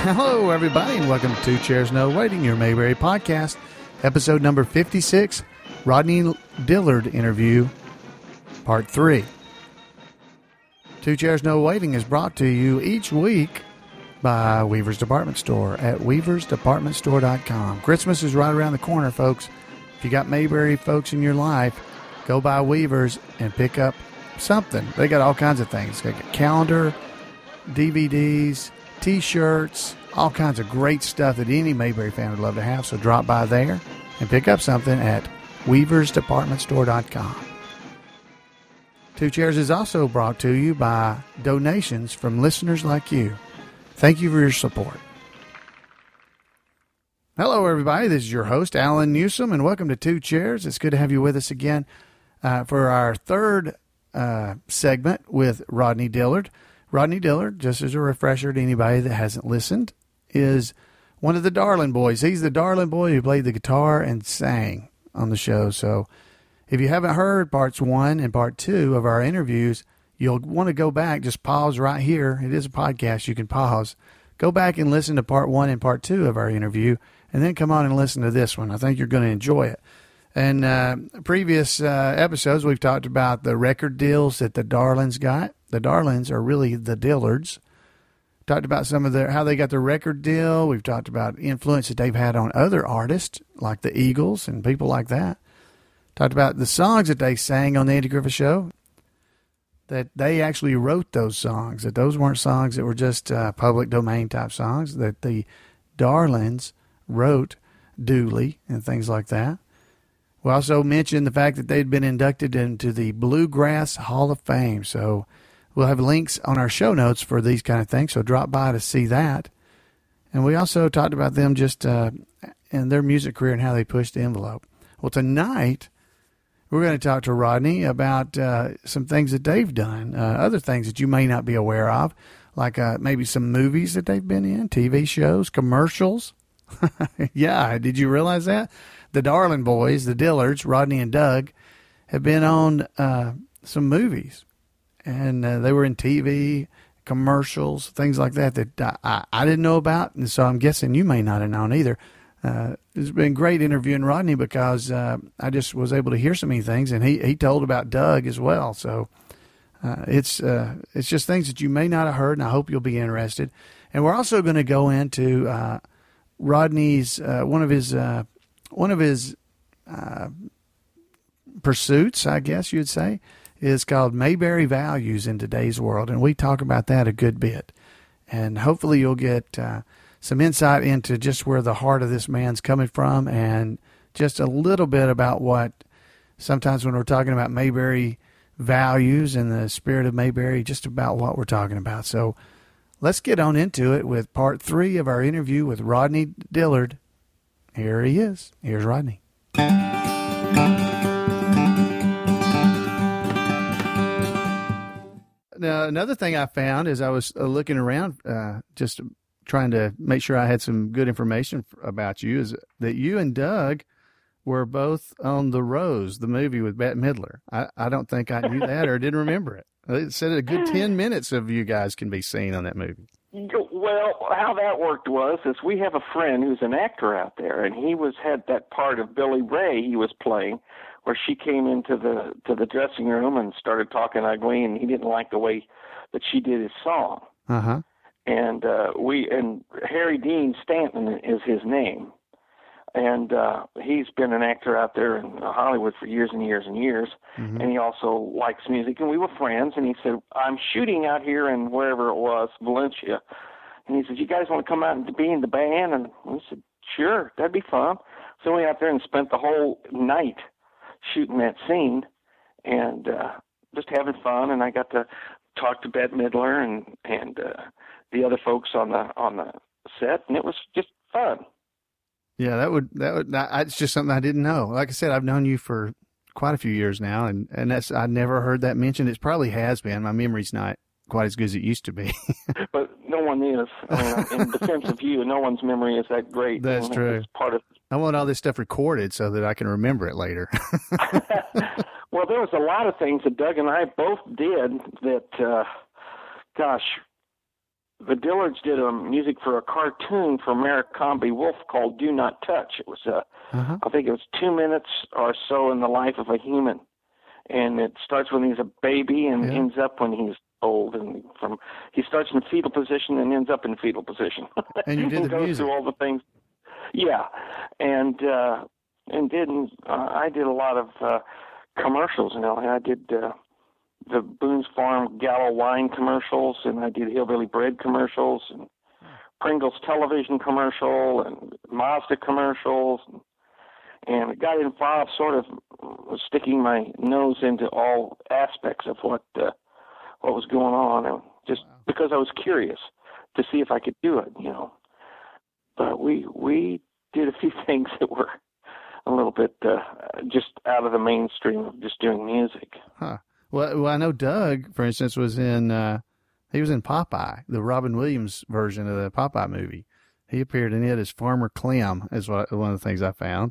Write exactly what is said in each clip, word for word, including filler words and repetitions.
Hello, everybody, and welcome to Two Chairs No Waiting, your Mayberry podcast, episode number fifty-six, Rodney Dillard interview, part three. Two Chairs No Waiting is brought to you each week by Weaver's Department Store at weavers department store dot com. Christmas is right around the corner, folks. If you got Mayberry folks in your life, go by Weaver's and pick up something. They got all kinds of things. They got a calendar, D V Ds, T-shirts, all kinds of great stuff that any Mayberry fan would love to have. So drop by there and pick up something at weavers department store dot com. Two Chairs is also brought to you by donations from listeners like you. Thank you for your support. Hello, everybody. This is your host, Alan Newsom, and welcome to Two Chairs. It's good to have you with us again uh, for our third uh, segment with Rodney Dillard. Rodney Dillard, just as a refresher to anybody that hasn't listened, is one of the Darling Boys. He's the Darling Boy who played the guitar and sang on the show. So if you haven't heard parts one and part two of our interviews, you'll want to go back. Just pause right here. It is a podcast. You can pause. Go back and listen to part one and part two of our interview, and then come on and listen to this one. I think you're going to enjoy it. And uh, previous uh, episodes, we've talked about the record deals that the Darlings got. The Darlings are really the Dillards. Talked about some of their how they got their record deal. We've talked about influence that they've had on other artists like the Eagles and people like that. Talked about the songs that they sang on the Andy Griffith Show. That they actually wrote those songs. That those weren't songs that were just uh, public domain type songs. That the Darlings wrote duly and things like that. We also mentioned the fact that they'd been inducted into the Bluegrass Hall of Fame. So we'll have links on our show notes for these kind of things, so drop by to see that. And we also talked about them just uh, in their music career and how they pushed the envelope. Well, tonight we're going to talk to Rodney about uh, some things that they've done, uh, other things that you may not be aware of, like uh, maybe some movies that they've been in, T V shows, commercials. Yeah, did you realize that? The Darling Boys, the Dillards, Rodney and Doug, have been on uh, some movies. And uh, they were in T V, commercials, things like that that I, I, I didn't know about. And so I'm guessing you may not have known either. Uh, it's been great interviewing Rodney because uh, I just was able to hear so many things. And he, he told about Doug as well. So uh, it's uh, it's just things that you may not have heard, and I hope you'll be interested. And we're also going to go into uh, Rodney's, uh, one of his... Uh, One of his uh, pursuits, I guess you'd say, is called Mayberry Values in Today's World, and we talk about that a good bit. And hopefully you'll get uh, some insight into just where the heart of this man's coming from, and just a little bit about what sometimes when we're talking about Mayberry values and the spirit of Mayberry, just about what we're talking about. So let's get on into it with part three of our interview with Rodney Dillard. Here he is. Here's Rodney. Now, another thing I found as I was uh, looking around, uh, just trying to make sure I had some good information about you, is that you and Doug were both on The Rose, the movie with Bette Midler. I, I don't think I knew that or didn't remember it. It said a good ten minutes of you guys can be seen on that movie. Well, how that worked was, is we have a friend who's an actor out there, and he was had that part of Billy Ray he was playing, where she came into the to the dressing room and started talking ugly, and he didn't like the way that she did his song. Uh huh. And uh, we and Harry Dean Stanton is his name, and uh, he's been an actor out there in Hollywood for years and years and years, mm-hmm. and he also likes music. And we were friends, and he said, "I'm shooting out here in wherever it was, Valencia." And he said, "You guys want to come out and be in the band?" And we said, "Sure, that'd be fun." So we went out there and spent the whole night shooting that scene and uh, just having fun. And I got to talk to Bette Midler and and uh, the other folks on the on the set, and it was just fun. Yeah, that would that would. I, it's just something I didn't know. Like I said, I've known you for quite a few years now, and and that's I never heard that mentioned. It probably has been. My memory's not quite as good as it used to be. But no one is. I mean, in defense of you, no one's memory is that great. That's you know, true. It's part of. I want all this stuff recorded so that I can remember it later. Well, there was a lot of things that Doug and I both did that, uh, gosh, the Dillards did a music for a cartoon for Abercrombie Wolf called Do Not Touch. It was, uh, uh-huh. I think it was two minutes or so in the life of a human. And it starts when he's a baby and yeah. ends up when he's old. And from he starts in fetal position and ends up in fetal position. And you did and the goes music. through all the things. Yeah. And, uh, and did, uh, I did a lot of uh, commercials. You know, I did uh, the Boone's Farm Gallo wine commercials, and I did Hillbilly Bread commercials, and Pringles television commercial, and Mazda commercials, and, and I got involved sort of sticking my nose into all aspects of what uh, what was going on, and just wow. because I was curious to see if I could do it, you know. But we we did a few things that were a little bit uh, just out of the mainstream of just doing music. Huh. Well, well, I know Doug, for instance, was in uh, he was in Popeye, the Robin Williams version of the Popeye movie. He appeared in it as Farmer Clem, is what one of the things I found.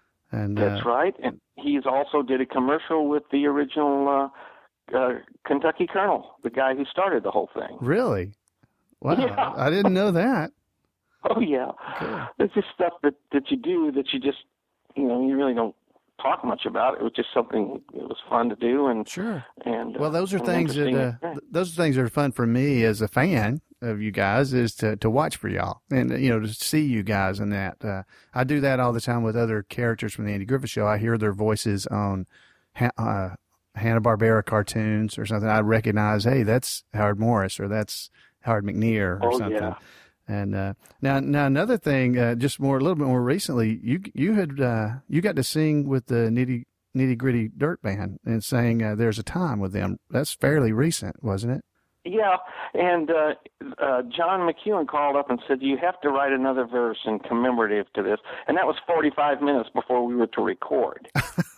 And that's uh, right. And he's also did a commercial with the original uh, uh, Kentucky Colonel, the guy who started the whole thing. Really? Wow! Yeah. I didn't know that. Oh yeah, okay. It's just stuff that that you do that you just you know you really don't talk much about. It was just something it was fun to do, and sure. And well, those are uh, things that uh, those are things that are fun for me as a fan of you guys, is to to watch for y'all and you know to see you guys in that. Uh, I do that all the time with other characters from the Andy Griffith Show. I hear their voices on ha- uh, Hanna-Barbera cartoons or something. I recognize, hey, that's Howard Morris or that's Howard McNear or oh, something. Yeah. And uh, now, now another thing, uh, just more a little bit more recently, you you had uh, you got to sing with the Nitty Nitty Gritty Dirt Band and sang uh, "There's a Time" with them. That's fairly recent, wasn't it? Yeah, and uh, uh, John McEwen called up and said, you have to write another verse in commemorative to this. And that was forty-five minutes before we were to record.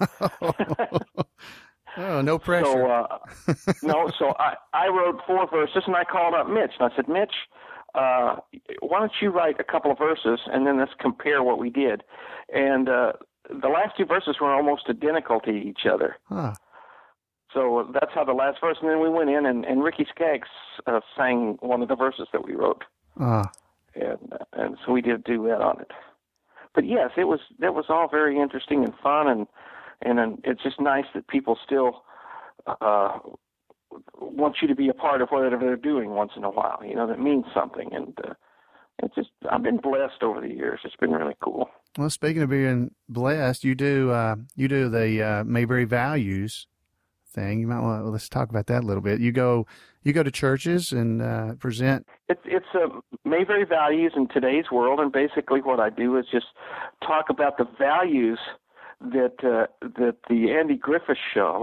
Oh, no pressure. So, uh, no, so I, I wrote four verses, and I called up Mitch, and I said, Mitch, uh, why don't you write a couple of verses, and then let's compare what we did. And uh, the last two verses were almost identical to each other. Huh. So that's how the last verse, and then we went in, and, and Ricky Skaggs uh, sang one of the verses that we wrote. Ah. And, and so we did a duet on it. But yes, it was that was all very interesting and fun, and and, and it's just nice that people still uh, want you to be a part of whatever they're doing once in a while. You know, that means something, and uh, it's just I've been blessed over the years. It's been really cool. Well, speaking of being blessed, you do uh, you do the uh, Mayberry Values thing. You might want to, let's talk about that a little bit. You go you go to churches and uh, present. It's it's uh, Mayberry Values in today's world, and basically what I do is just talk about the values that uh, that the Andy Griffith Show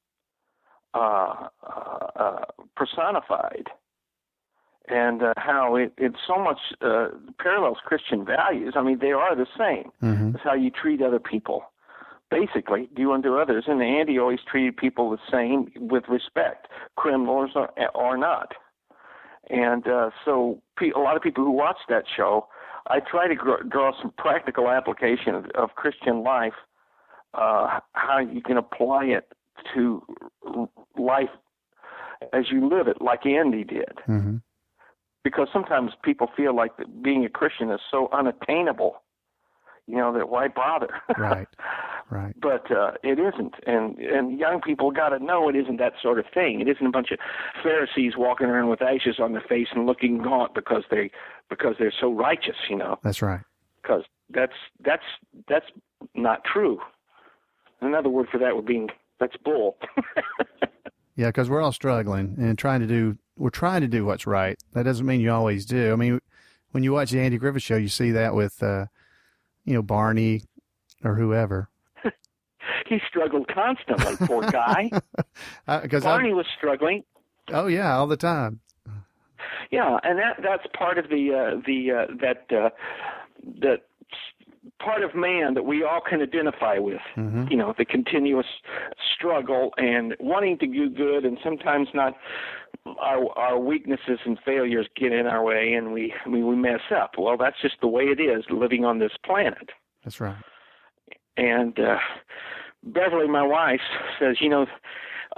uh, uh, personified, and uh, how it, it so much uh, parallels Christian values. I mean, they are the same. Mm-hmm. It's how you treat other people. Basically, do unto others. And Andy always treated people the same, with respect, criminals or, or not. And uh, so a lot of people who watch that show, I try to gr- draw some practical application of, of Christian life, uh, how you can apply it to life as you live it, like Andy did. Mm-hmm. Because sometimes people feel like that being a Christian is so unattainable, you know, that why bother? Right, right. But uh, it isn't, and and young people got to know it isn't that sort of thing. It isn't a bunch of Pharisees walking around with ashes on their face and looking gaunt because they because they're so righteous, you know. That's right. Because that's that's that's not true. Another word for that would be that's bull. Yeah, because we're all struggling and trying to do we're trying to do what's right. That doesn't mean you always do. I mean, when you watch the Andy Griffith Show, you see that with. Uh, you know, Barney or whoever. He struggled constantly, poor guy. uh, Barney I'm, was struggling. Oh yeah, all the time. Yeah, and that that's part of the uh, the uh, that uh, that part of man that we all can identify with. Mm-hmm. You know, the continuous struggle and wanting to do good, and sometimes not. Our our weaknesses and failures get in our way, and we, we we mess up. Well, that's just the way it is living on this planet. That's right. And uh, Beverly, my wife, says, you know,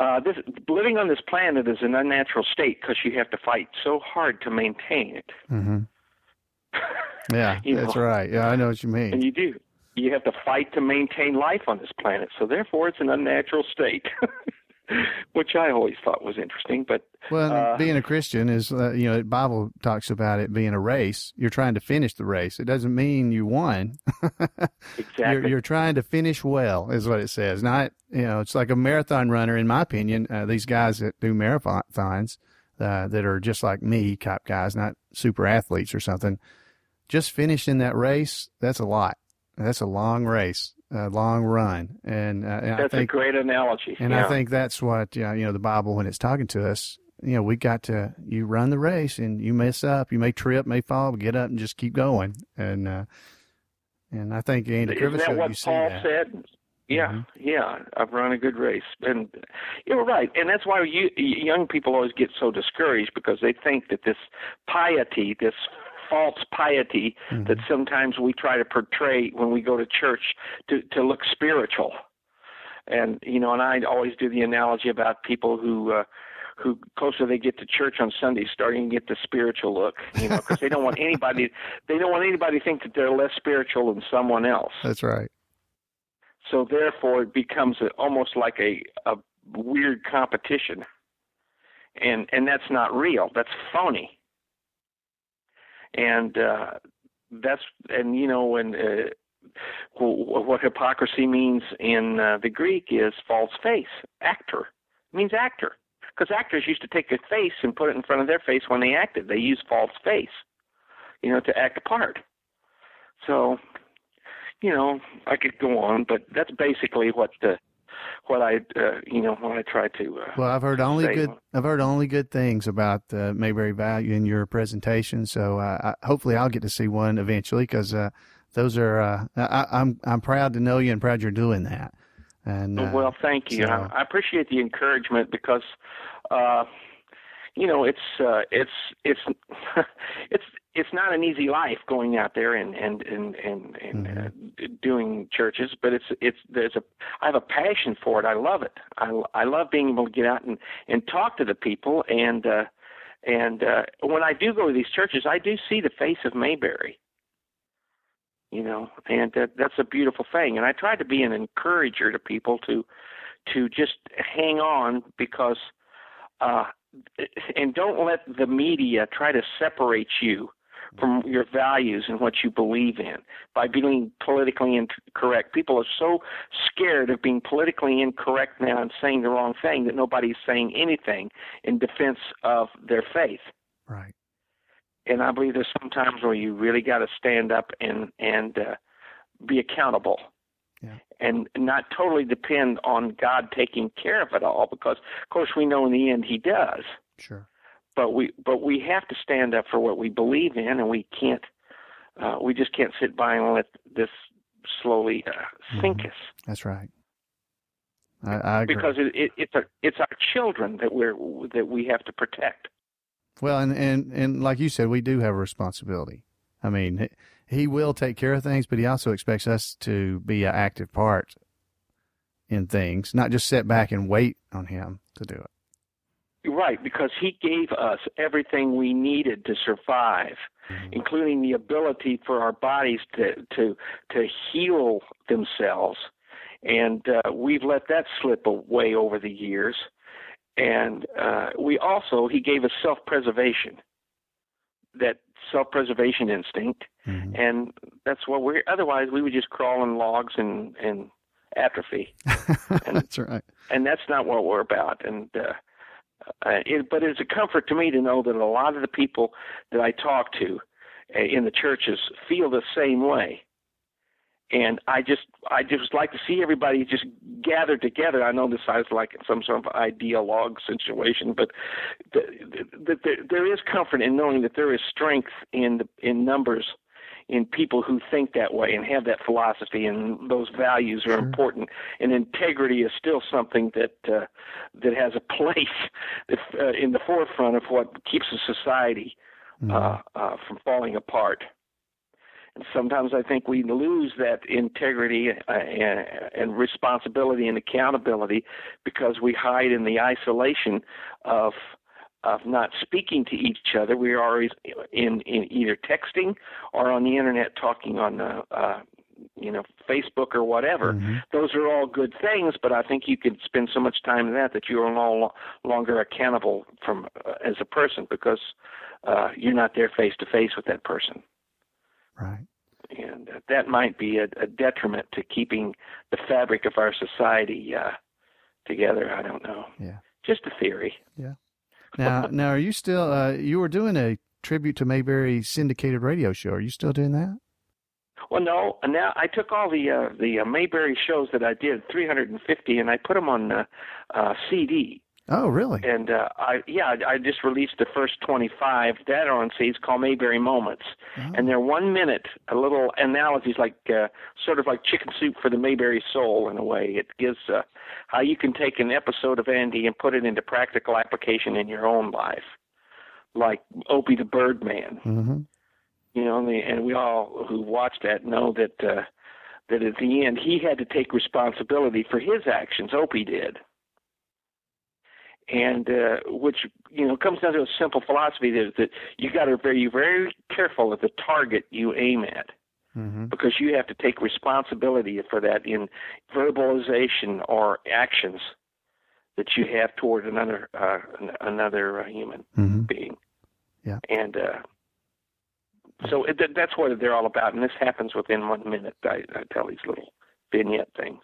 uh, this living on this planet is an unnatural state because you have to fight so hard to maintain it. Mm-hmm. Yeah, that's know? right. Yeah, I know what you mean. And you do. You have to fight to maintain life on this planet, so therefore it's an unnatural state, which I always thought was interesting. But well, uh, being a Christian is, uh, you know, the Bible talks about it being a race. You're trying to finish the race. It doesn't mean you won. Exactly. You're, you're trying to finish well, is what it says. Not, you know, it's like a marathon runner, in my opinion. Uh, these guys that do marathons uh, that are just like me, cop guys, not super athletes or something, just finishing that race, that's a lot. That's a long race, a long run, and, uh, and that's I think, a great analogy. And yeah. I think that's what uh, you know. The Bible, when it's talking to us, you know, we got to you run the race, and you mess up, you may trip, may fall, but get up and just keep going. And uh, and I think Andy Isn't that Krivoshuk, what you see Paul that. said? Yeah, Mm-hmm. yeah. I've run a good race, and you're right. And that's why you, young people always get so discouraged because they think that this piety, this false piety Mm-hmm. that sometimes we try to portray when we go to church to, to look spiritual. And, you know, and I always do the analogy about people who, uh, who closer they get to church on Sunday, starting to get the spiritual look, you know, because they don't want anybody, they don't want anybody to think that they're less spiritual than someone else. That's right. So therefore it becomes a, almost like a, a weird competition. And, and that's not real. That's phony. And uh, that's, and you know, when uh, what hypocrisy means in uh, the Greek is false face, actor. It means actor. Because actors used to take a face and put it in front of their face when they acted. They used false face, you know, to act a part. So, you know, I could go on, but that's basically what the, what I, uh, you know, what I try to. Uh, well, I've heard only say. good. I've heard only good things about uh, Mayberry Value in your presentation. So uh, I, hopefully, I'll get to see one eventually because uh, those are. Uh, I, I'm I'm proud to know you and proud you're doing that. And uh, well, thank you. So, I, I appreciate the encouragement because, uh, you know, it's uh, it's it's it's it's not an easy life going out there and and and and, and mm-hmm. uh, doing churches, but it's it's there's a I have a passion for it. I love it. I, I love being able to get out and, and talk to the people, and uh, and uh, when I do go to these churches, I do see the face of Mayberry. You know, and that, that's a beautiful thing. And I try to be an encourager to people to to just hang on because, uh, and don't let the media try to separate you from your values and what you believe in by being politically incorrect. People are so scared of being politically incorrect now and saying the wrong thing that nobody's saying anything in defense of their faith. Right. And I believe there's some times where you really got to stand up and and uh, be accountable, yeah. and not totally depend on God taking care of it all. Because, of course, we know in the end He does. Sure. But we but we have to stand up for what we believe in, and we can't. Uh, we just can't sit by and let this slowly uh, sink mm-hmm. us. That's right. I, I agree. Because it, it, it's a, it's our children that we're that we have to protect. Well, and, and, and like you said, we do have a responsibility. I mean, he will take care of things, but he also expects us to be an active part in things, not just sit back and wait on him to do it. Right, because he gave us everything we needed to survive, mm-hmm. including the ability for our bodies to to, to heal themselves. And uh, we've let that slip away over the years. And uh, we also, he gave us self-preservation, that self-preservation instinct. Mm-hmm. And that's what we're, otherwise we would just crawl in logs and, and atrophy. And, that's right. And that's not what we're about. And, uh, uh, it, but it's a comfort to me to know that a lot of the people that I talk to uh, in the churches feel the same way. And I just, I just like to see everybody just gather together. I know this sounds like some sort of ideologue situation, but the, the, the, there is comfort in knowing that there is strength in the, in numbers, in people who think that way and have that philosophy, and those values are sure. important. And integrity is still something that uh, that has a place that, uh, in the forefront of what keeps a society mm-hmm. uh, uh, from falling apart. And sometimes I think we lose that integrity uh, and, and responsibility and accountability because we hide in the isolation of of not speaking to each other. We are always in, in either texting or on the internet talking on uh, uh, you know, Facebook or whatever. Mm-hmm. Those are all good things, but I think you could spend so much time in that that you are no longer accountable from uh, as a person because uh, you're not there face to face with that person. Right. And uh, that might be a, a detriment to keeping the fabric of our society uh, together. I don't know. Yeah. Just a theory. Yeah. Now, now, are you still? Uh, you were doing a tribute to Mayberry syndicated radio show. Are you still doing that? Well, no. Now I took all the uh, the uh, Mayberry shows that I did, three hundred fifty, and I put them on uh, uh, C D. Oh, really? And uh, I yeah, I just released the first twenty-five that are on C Ds called Mayberry Moments, oh. and they're one minute, a little analogies like uh, sort of like chicken soup for the Mayberry soul in a way. It gives uh, how you can take an episode of Andy and put it into practical application in your own life, like Opie the Birdman. Mm-hmm. You know, and, the, and we all who watched that know that uh, that at the end he had to take responsibility for his actions. Opie did. And uh, which, you know, comes down to a simple philosophy that, that you got to be very, very careful of the target you aim at, mm-hmm. because you have to take responsibility for that in verbalization or actions that you have toward another uh, another uh, human mm-hmm. being. Yeah. And uh, so it, that's what they're all about. And this happens within one minute. I, I tell these little vignette things.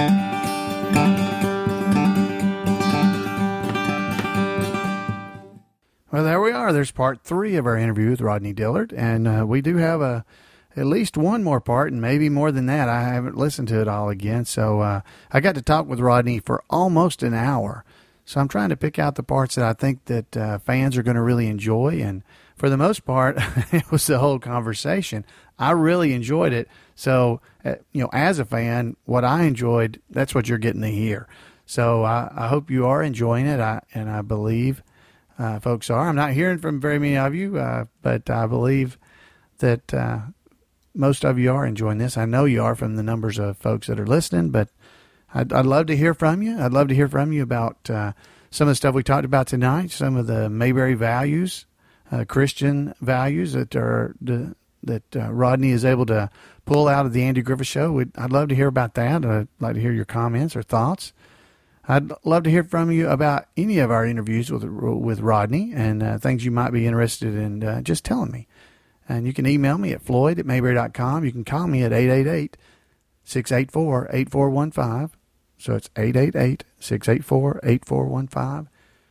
Well, there we are. There's part three of our interview with Rodney Dillard, and uh, we do have a at least one more part, and maybe more than that. I haven't listened to it all again, so uh, I got to talk with Rodney for almost an hour. So I'm trying to pick out the parts that I think that uh, fans are going to really enjoy, and for the most part, it was the whole conversation. I really enjoyed it. So, uh, you know, as a fan, what I enjoyed, that's what you're getting to hear. So I, I hope you are enjoying it, I, and I believe Uh, folks are. I'm not hearing from very many of you, uh, but I believe that uh, most of you are enjoying this. I know you are from the numbers of folks that are listening, but I'd, I'd love to hear from you. I'd love to hear from you about uh, some of the stuff we talked about tonight, some of the Mayberry values, uh, Christian values that are the, that uh, Rodney is able to pull out of the Andy Griffith Show. We'd, I'd love to hear about that. I'd like to hear your comments or thoughts. I'd love to hear from you about any of our interviews with with Rodney and uh, things you might be interested in uh, just telling me. And you can email me at floyd at mayberry dot com. You can call me at eight eight eight, six eight four, eight four one five. So it's eight eight eight, six eight four, eight four one five.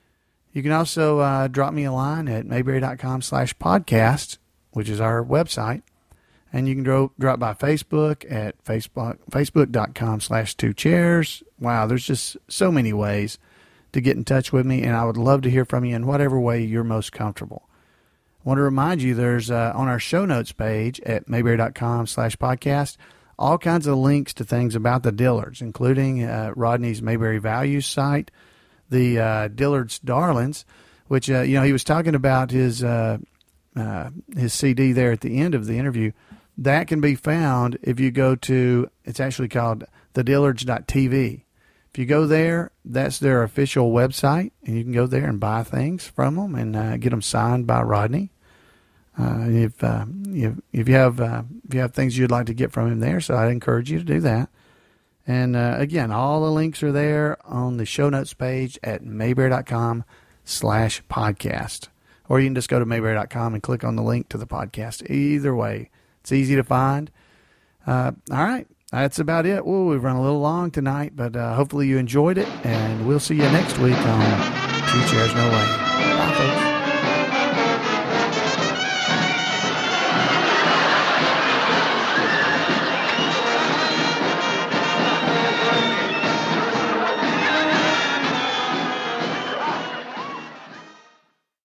You can also uh, drop me a line at mayberry dot com slash podcast, which is our website. And you can drop, drop by Facebook at Facebook, facebook.com slash two chairs. Wow, there's just so many ways to get in touch with me, and I would love to hear from you in whatever way you're most comfortable. I want to remind you there's uh, on our show notes page at mayberry.com slash podcast all kinds of links to things about the Dillards, including uh, Rodney's Mayberry Values site, the uh, Dillard's Darlings, which, uh, you know, he was talking about his, uh, uh, his C D there at the end of the interview. That can be found if you go to, it's actually called the dillards dot t v. If you go there, that's their official website, and you can go there and buy things from them and uh, get them signed by Rodney. Uh, if, uh, if if you have uh, if you have things you'd like to get from him there, so I'd encourage you to do that. And uh, again, all the links are there on the show notes page at mayberry.com slash podcast. Or you can just go to mayberry dot com and click on the link to the podcast. Either way, it's easy to find. Uh, all right. That's about it. Well, we've run a little long tonight, but uh, hopefully you enjoyed it, and we'll see you next week on Two Chairs No Way.